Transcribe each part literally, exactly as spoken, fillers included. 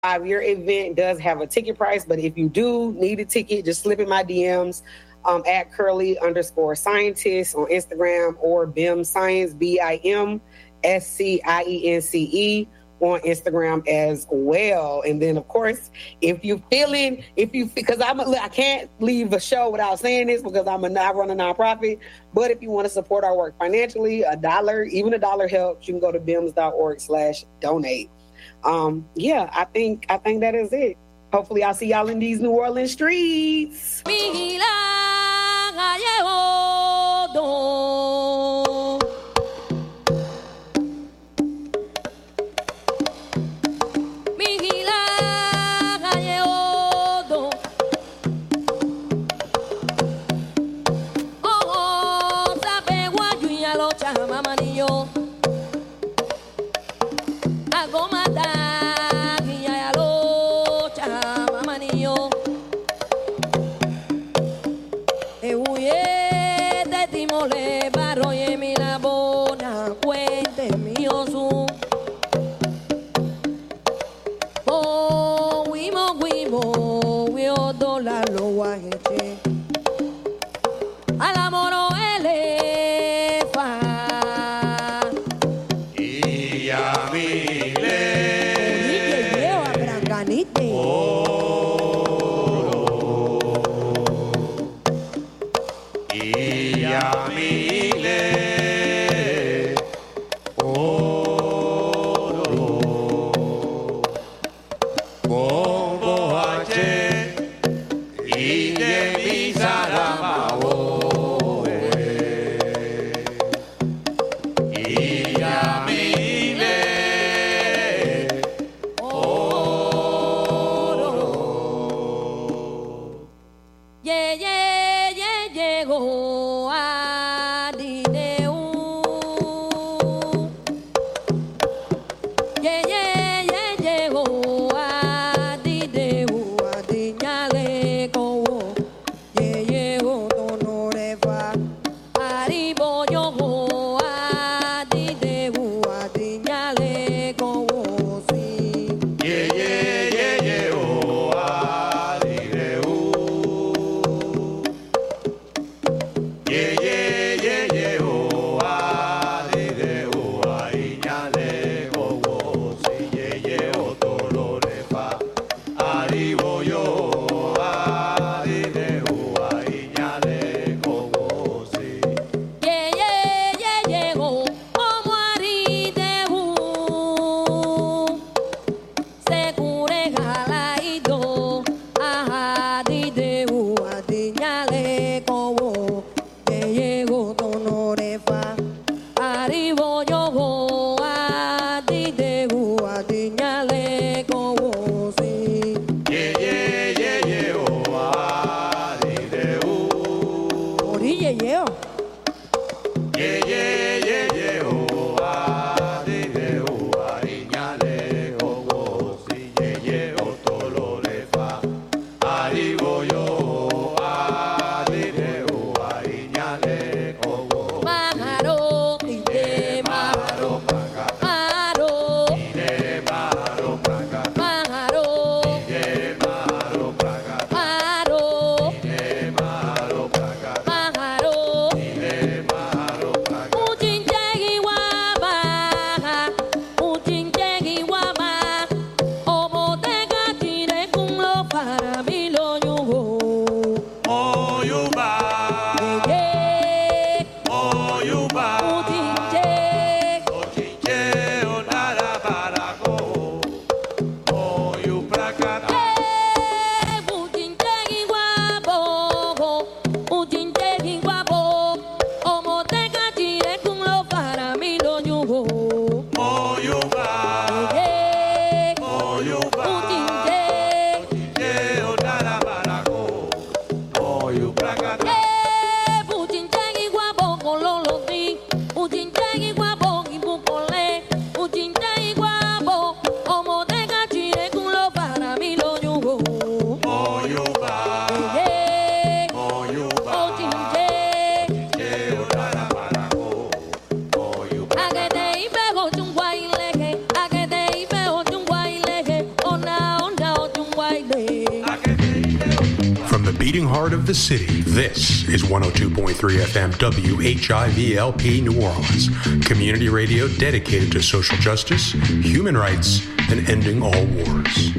Your event does have a ticket price, but if you do need a ticket, just slip in my D Ms um, at curly underscore scientist on Instagram or BIM Science, B I M S C I E N C E on Instagram as well. And then, of course, if you feeling, if you, because I'm, a, I can't leave a show without saying this because I'm a, I run a nonprofit, but if you want to support our work financially, a dollar, even a dollar helps. You can go to bims.org slash donate. Um, yeah, I think I think that is it. Hopefully I'll see y'all in these New Orleans streets. Agede ibe ojungwa ileke, agede ibe ojungwa ileke, ona From the beating heart of the city, this is one oh two point three F M W H I V L P New Orleans, community radio dedicated to social justice, human rights, and ending all wars.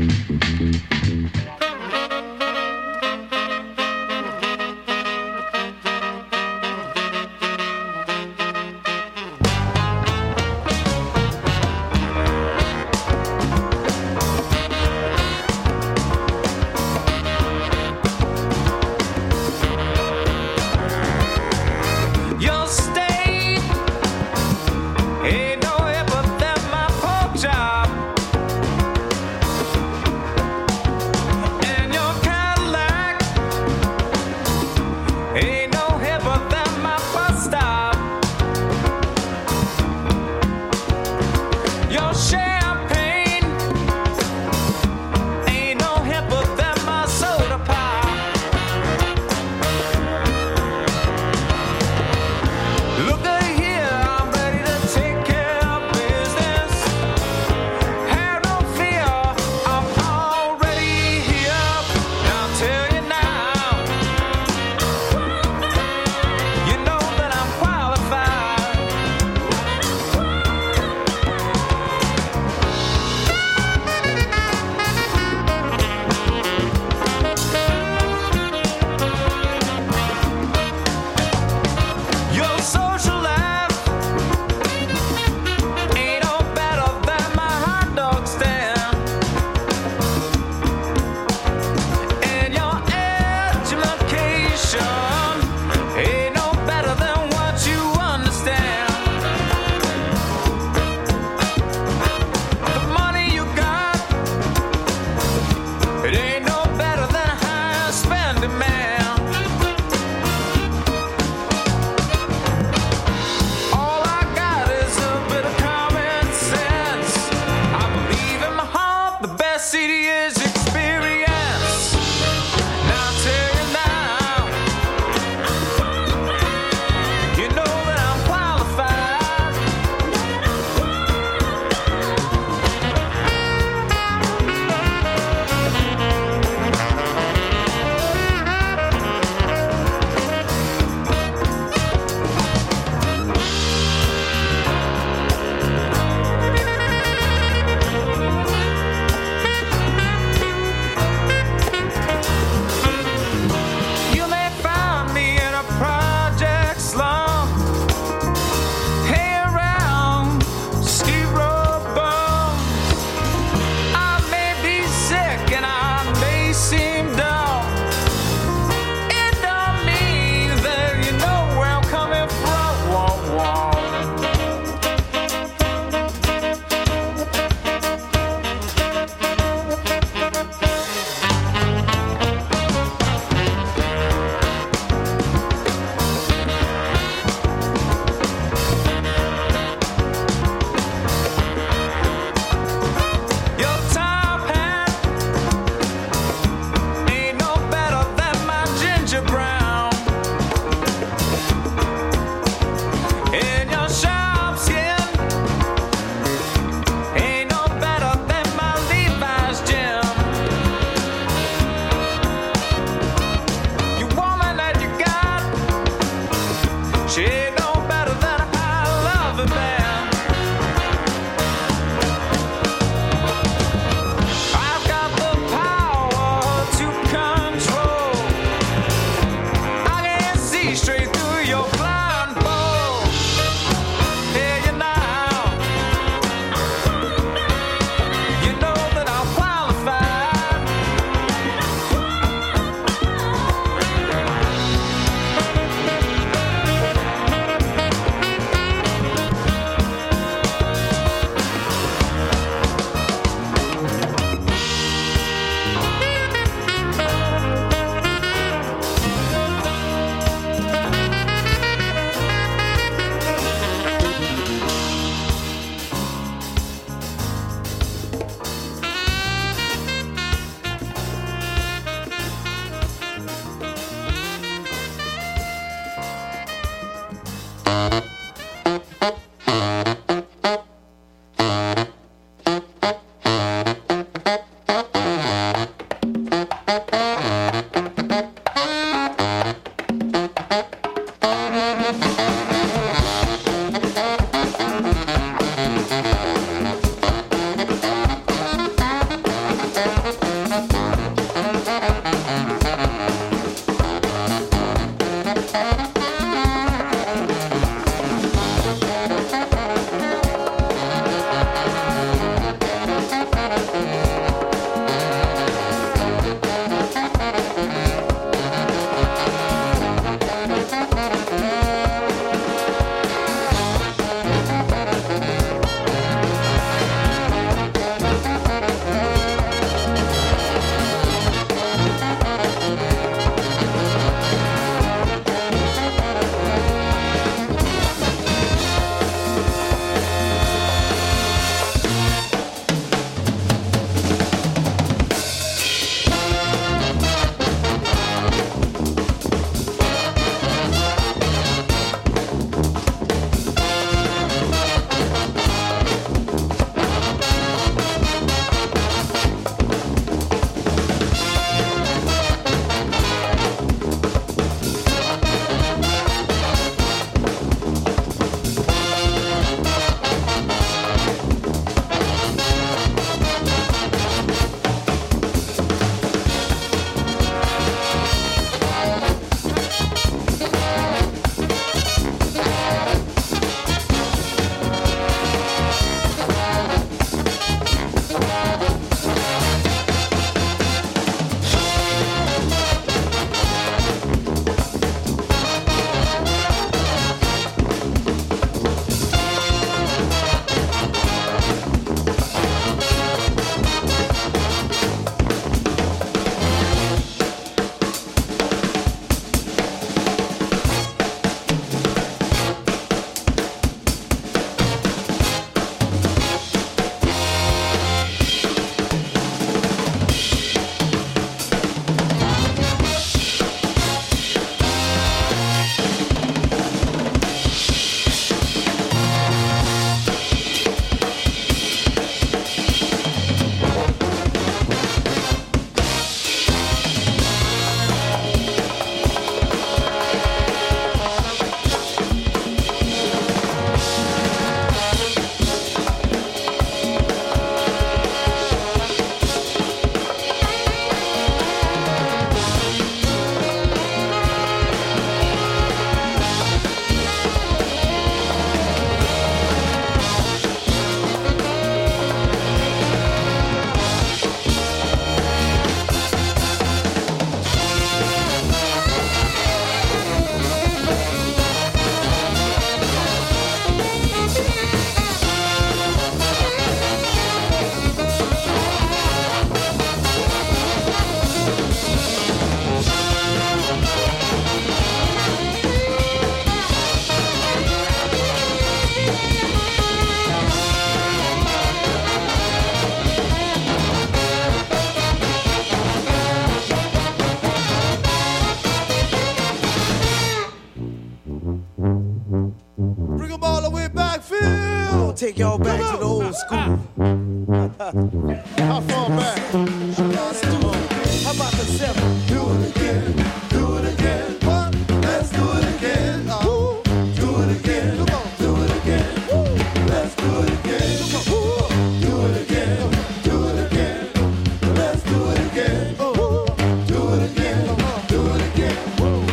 take y'all back to the old school. How far back? Let's do it. How about the seven? Do it again. Do it again. What? Let's do it again. Uh, do it again. Come on. Do it again. Woo. Let's do it again. Come on. Do it again. Do it again. Let's do it again. Woo. Do it again. Come on. Do it again. Woo.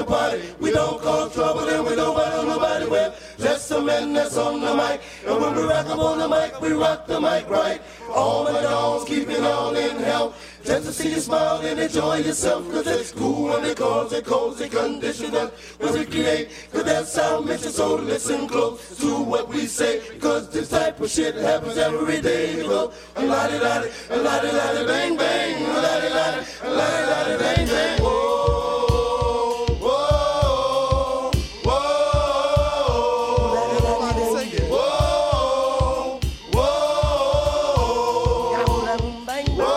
party. We don't cause trouble and we don't bother nobody. Well, just a man that's on the mic. And when we rock up on the mic, we rock the mic right. All my dogs keep it all in health. Just to see you smile and enjoy yourself. Cause it's cool and it calls it cozy condition that we recreate. Cause that's our mission, so listen close to what we say. Cause this type of shit happens every day. You go a lottie lottie, a lottie lottie, bang bang, a lottie lottie, a lottie lottie, bang bang. Whoa, whoa, whoa. Everybody sing it. Whoa, whoa, bang bang.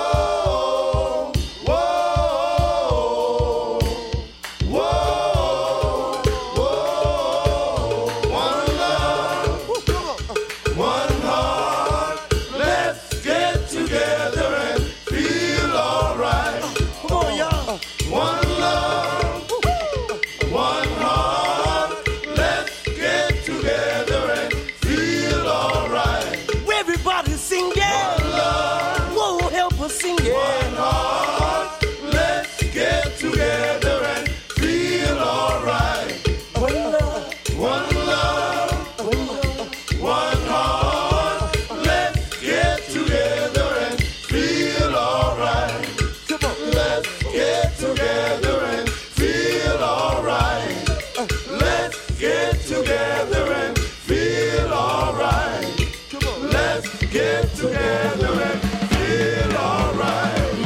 One heart, let's get together and feel alright. One love, one love, one heart, let's get together and feel alright. Come on, let's get together and feel alright. Let's get together and feel alright. Come on, let's get together and feel alright.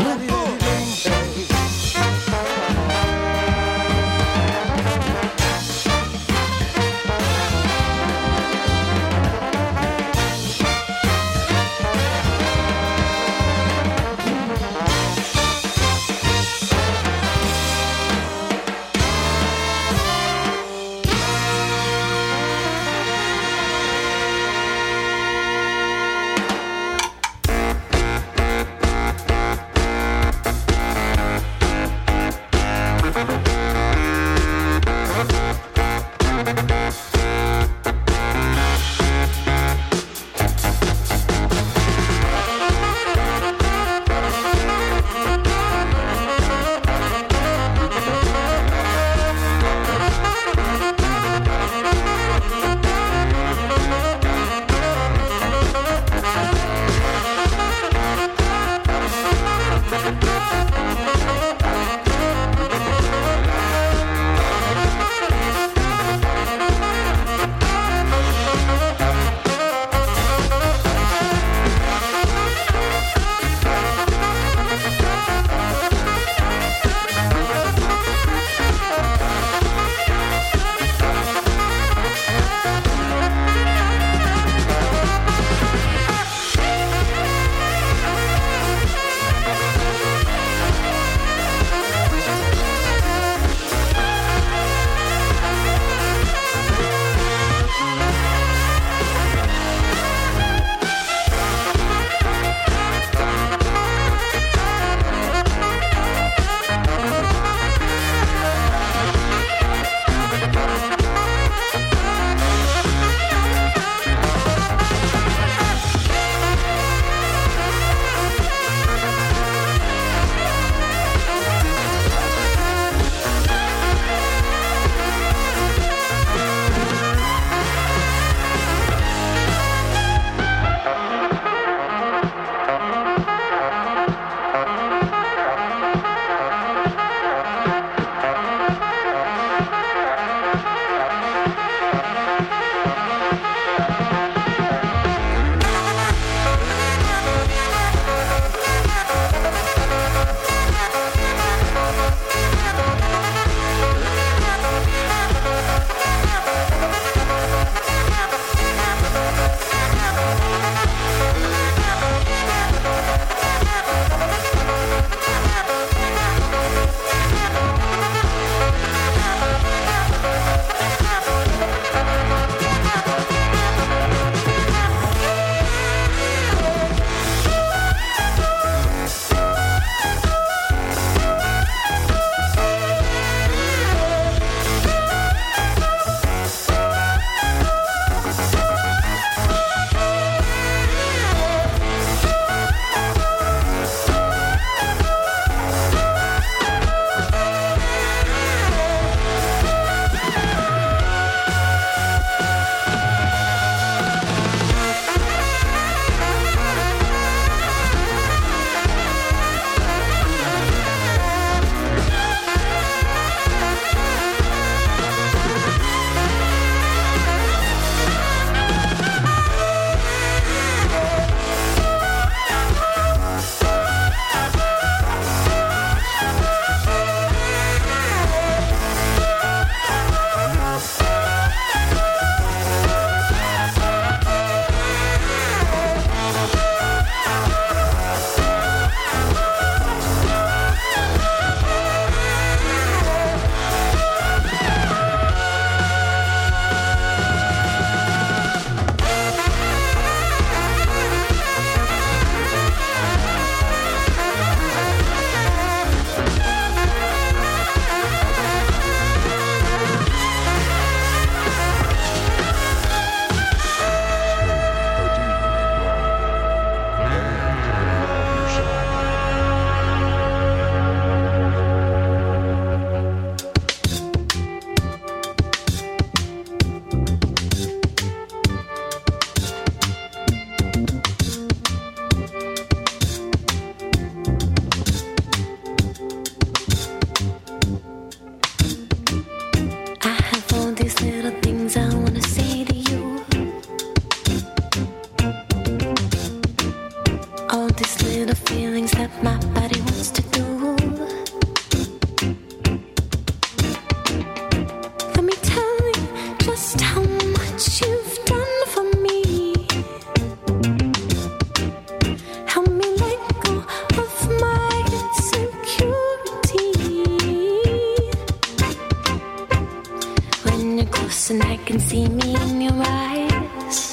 can see me in your eyes.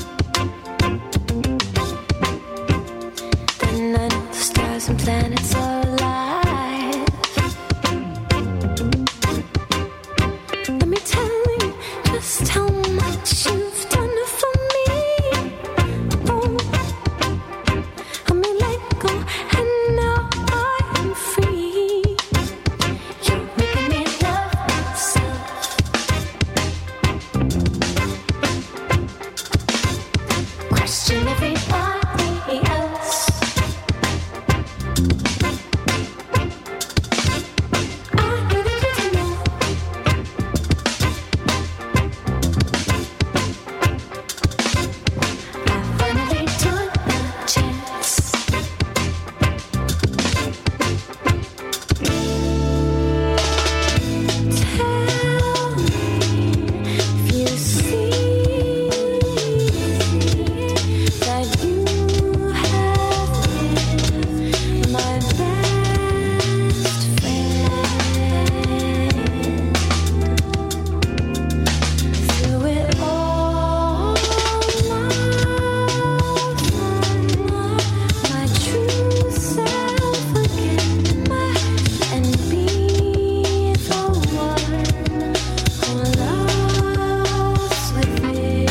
Then I know the stars and planets are alive. Let me tell you just how much you've done for me. Oh, I may let go and now I am free. You're making me love myself. Question everybody else. I needed you to know. I finally took the chance. Tell me if you see that you have been my best friend. Through it all, my true self again, and be the one who loves with me.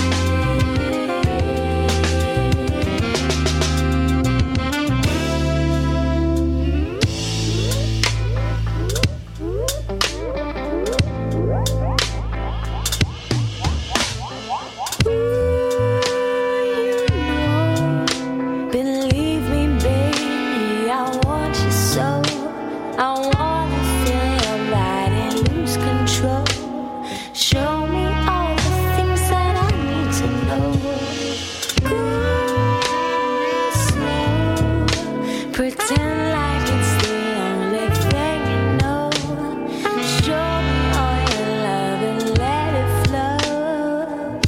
Believe me, baby, I want you so. I wanna feel your body lose control. Show me all the things that I need to know. Go slow, pretend like it's the only thing you know. Show me all your love and let it flow.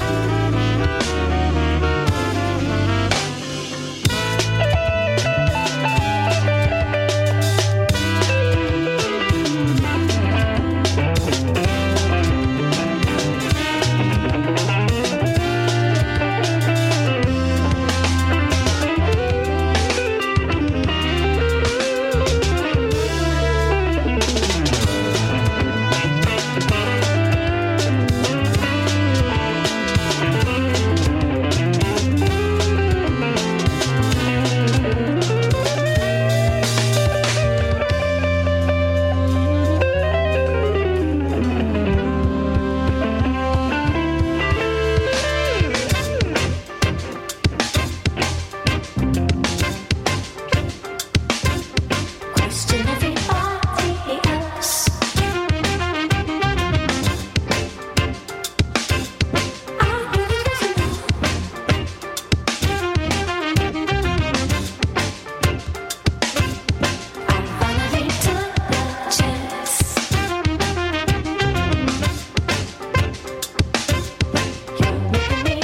Question everybody else. I needed you to know. I finally took the chance. You're making me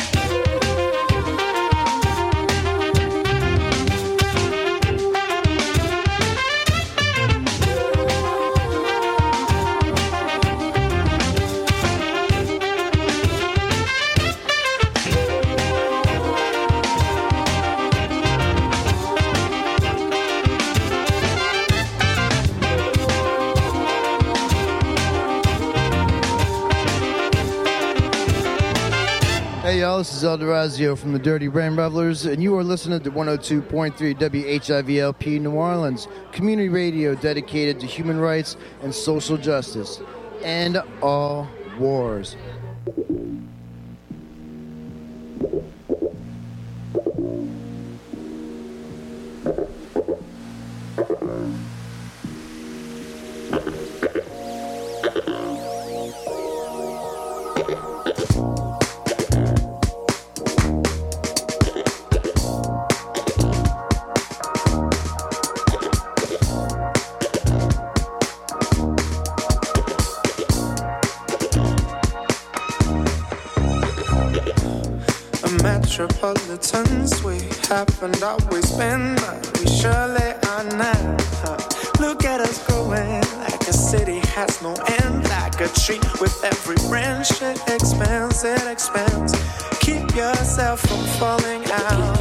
Hey y'all, this is El Durazio from the Dirty Brain Revelers, and you are listening to one oh two point three W H I V L P New Orleans, community radio dedicated to human rights and social justice, and all wars. Metropolitans, we haven't always been, but we surely are now. Look at us growing like a city has no end, like like a tree. With every branch it expands, it expands. Keep yourself from falling out.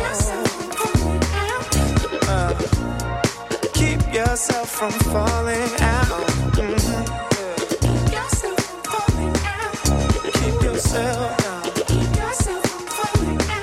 Uh, keep yourself from falling out. Mm-hmm. Keep yourself from falling out. Keep yourself down. Keep yourself from falling out.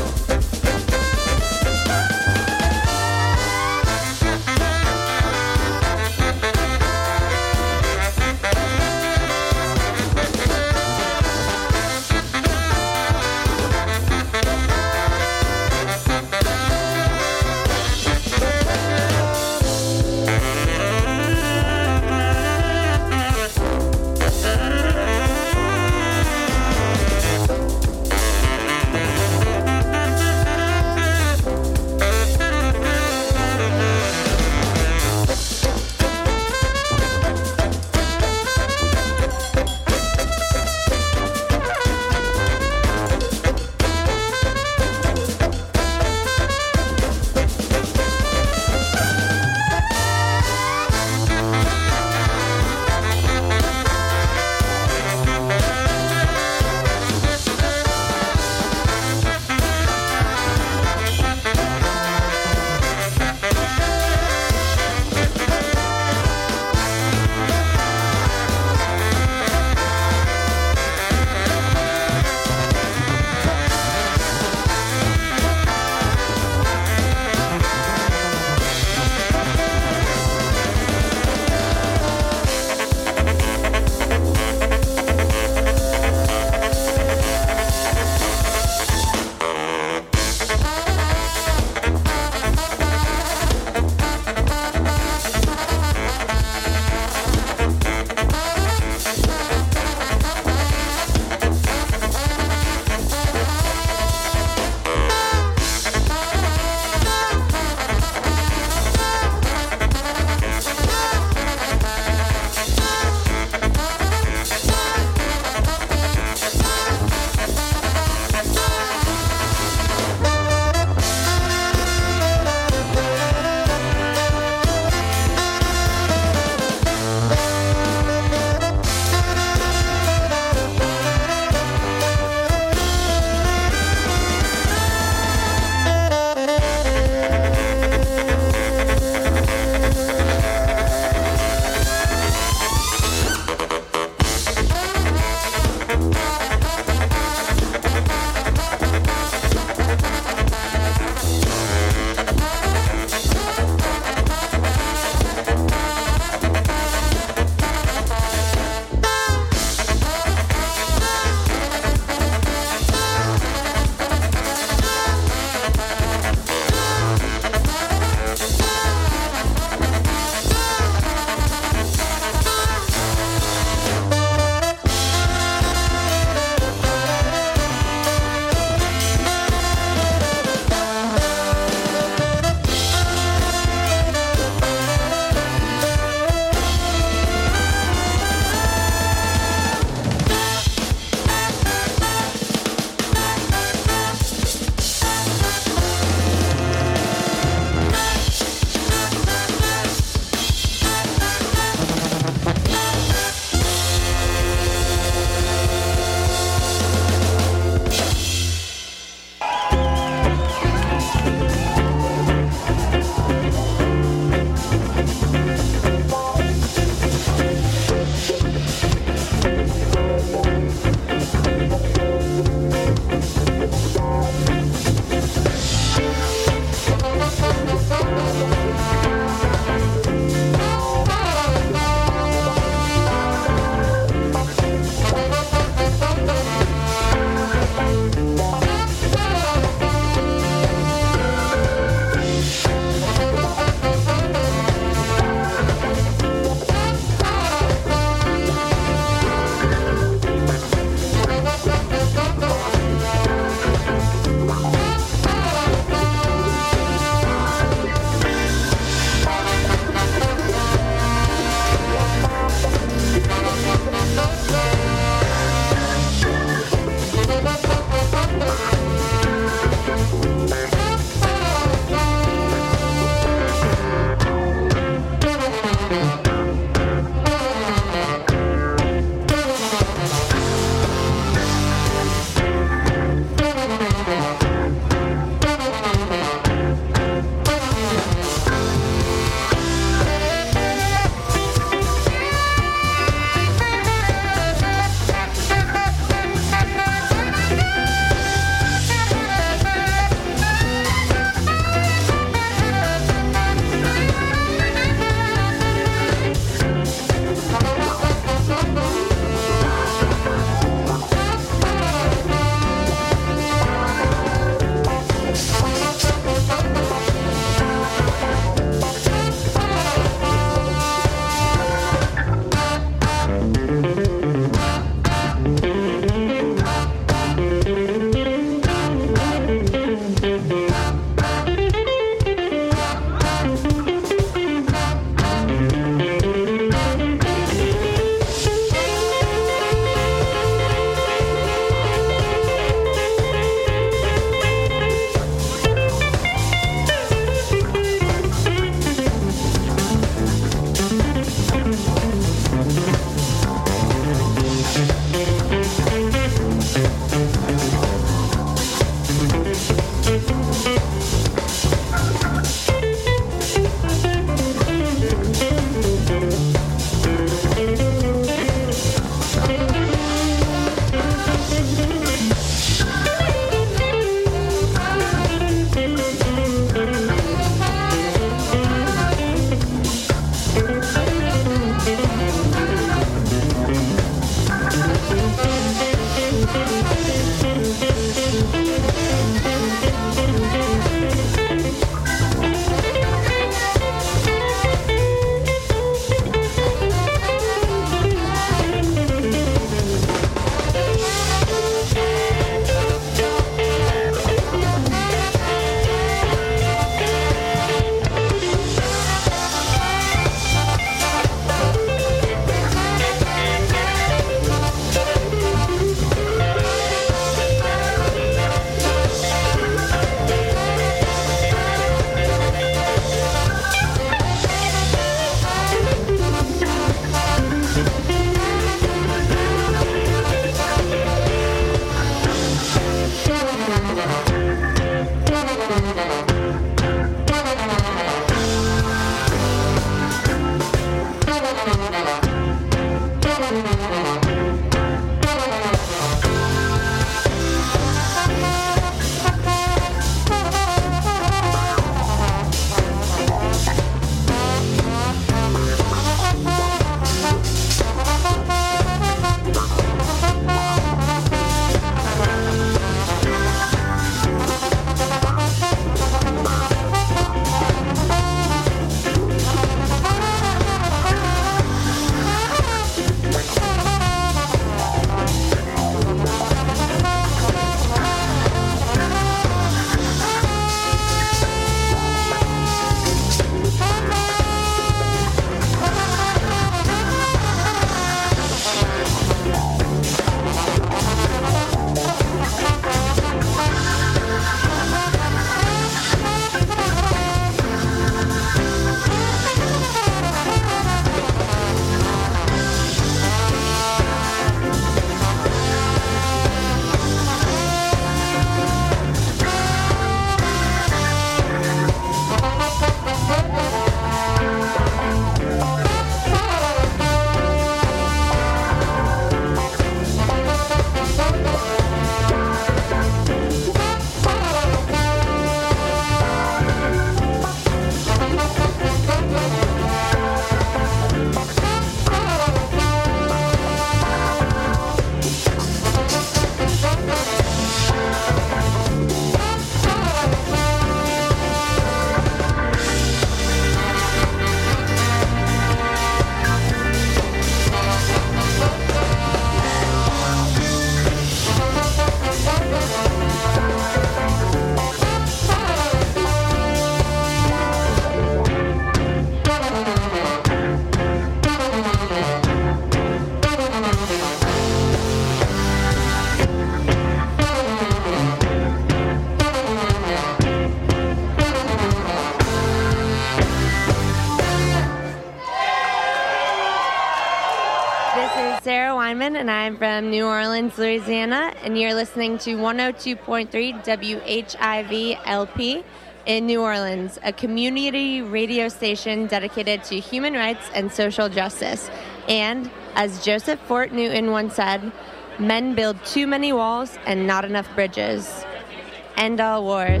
This is Sarah Weinman, and I'm from New Orleans, Louisiana, and you're listening to one oh two point three W H I V L P in New Orleans, a community radio station dedicated to human rights and social justice. And, as Joseph Fort Newton once said, men build too many walls and not enough bridges. End all wars.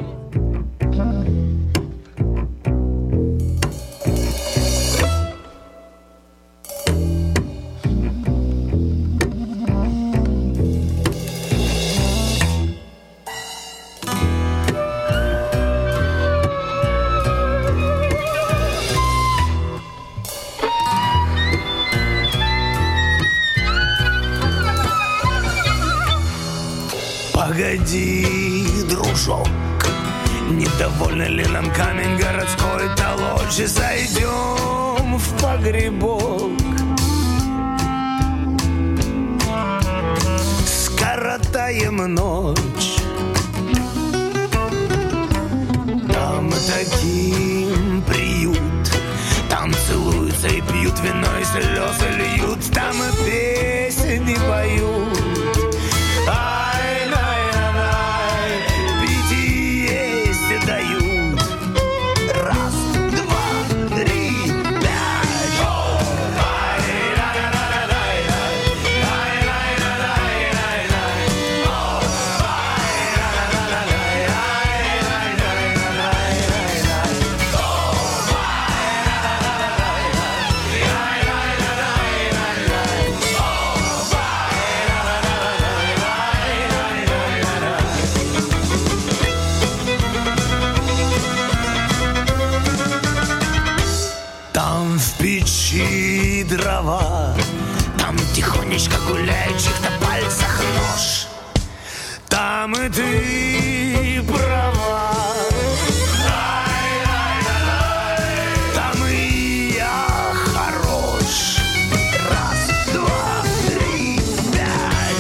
Погоди, дружок, недовольны ли нам камень городской толочи? Зайдем в погребок, скоротаем ночь. Там таким приют, там целуются и пьют вино, и слезы льют, там и песни поют. Дают. Раз, два, три, пять. Печи дрова, там тихонечко гуляет чьих-то пальцах нож. Там и ты права, там и я хорош. Раз, два, три, пять.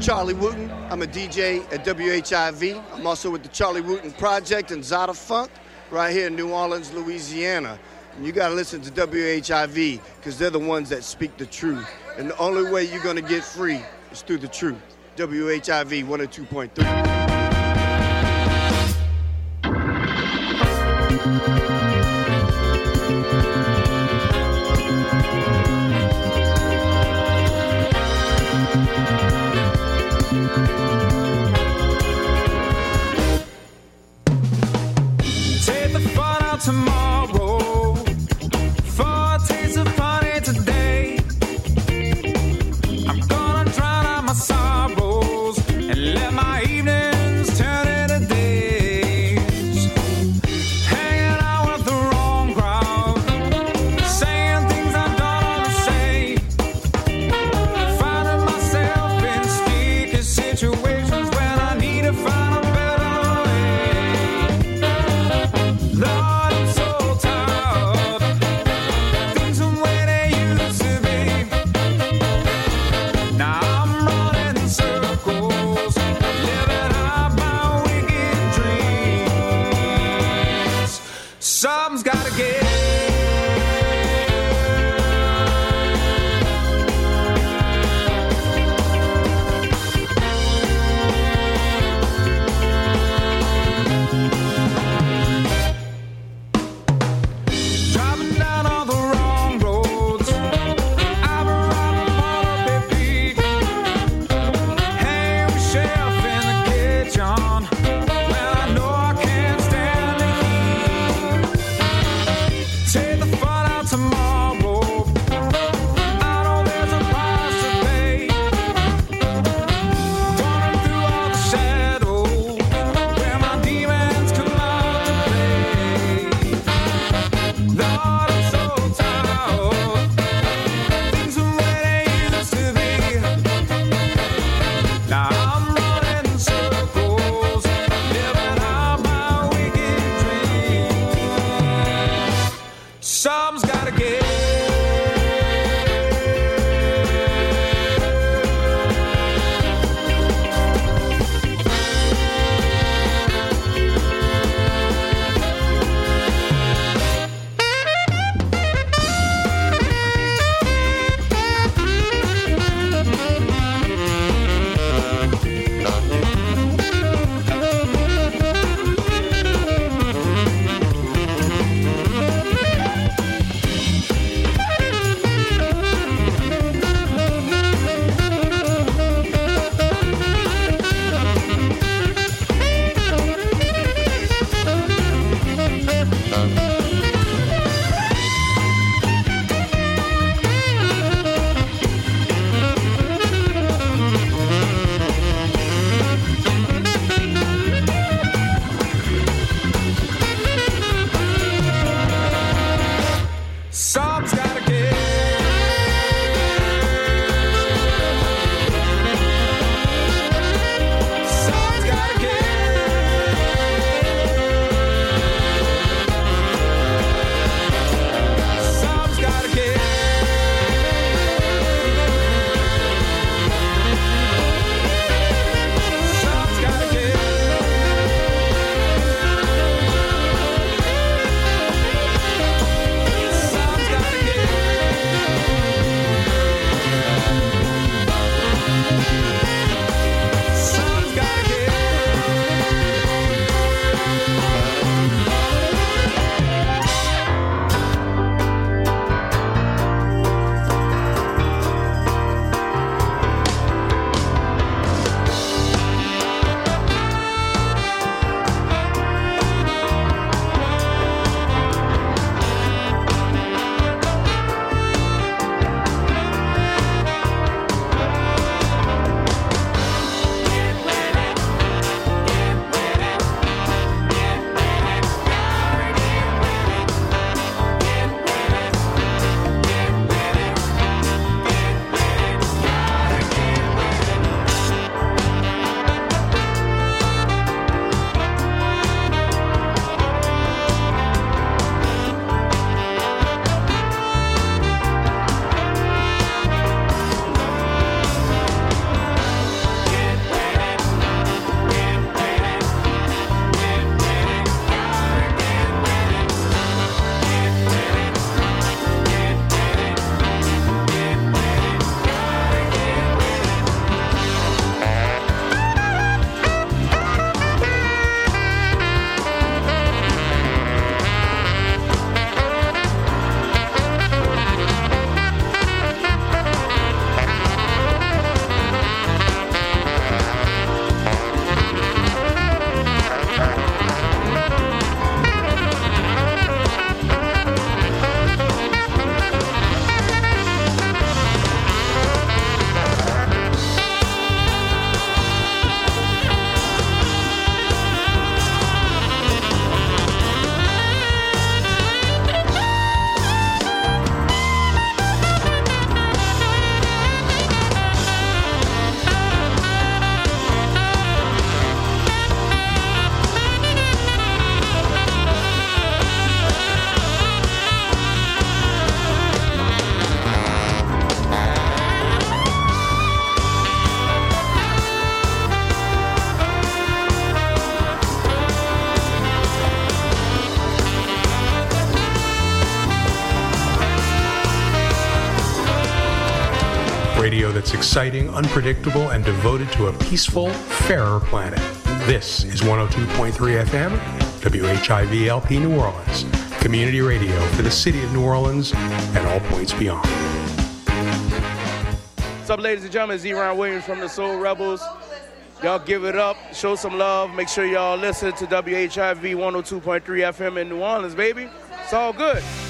Charlie Wooten. I'm a D J at W H I V. I'm also with the Charlie Wooten Project and Zada Funk right here in New Orleans, Louisiana. And you got to listen to W H I V because they're the ones that speak the truth. And the only way you're going to get free is through the truth. W H I V one oh two point three. Take the fun out tomorrow for a taste of honey today. I'm gonna drown out my sorrows and let my evenings turn into days. Hanging out with the wrong crowd, saying things I don't wanna say. Finding myself in sticky situations when I need to find a better way. Lord, I'm so tired. Things are where they used to be. Now I'm running in circles, living out my wicked dreams. Something's gotta give. Driving down all the wrong roads, I've arrived upon a big peak. Hang shelf in the kitchen, well I know I can't stand the heat. Take the fun out tomorrow, I know there's a price to pay. Running through all the shadows, where my demons come out to play. Lord, I'm so tired. Things are where they used to be. Now I'm running in circles, living out my wicked dreams. Something's gotta give. Something's gotta give. Something's gotta give. Something's gotta give. Something's gotta give. Something's gotta give. Radio that's exciting, unpredictable, and devoted to a peaceful, fairer planet. This is one oh two point three F M, W H I V L P New Orleans. Community radio for the city of New Orleans and all points beyond. What's up, ladies and gentlemen? Z-Ron Williams from the Soul Rebels. Y'all give it up. Show some love. Make sure y'all listen to W H I V one oh two point three F M in New Orleans, baby. It's all good.